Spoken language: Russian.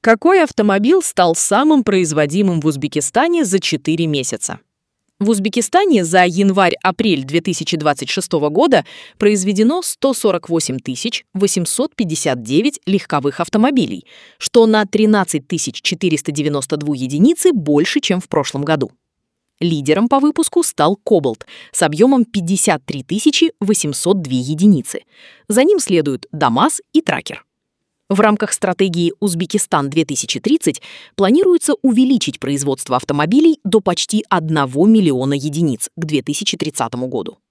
Какой автомобиль стал самым производимым в Узбекистане за 4 месяца? В Узбекистане за январь-апрель 2026 года произведено 148 859 легковых автомобилей, что на 13 492 единицы больше, чем в прошлом году. Лидером по выпуску стал Кобальт с объемом 53 802 единицы. За ним следуют ДАМАЗ и Тракер. В рамках стратегии «Узбекистан-2030» планируется увеличить производство автомобилей до почти 1 миллиона единиц к 2030 году.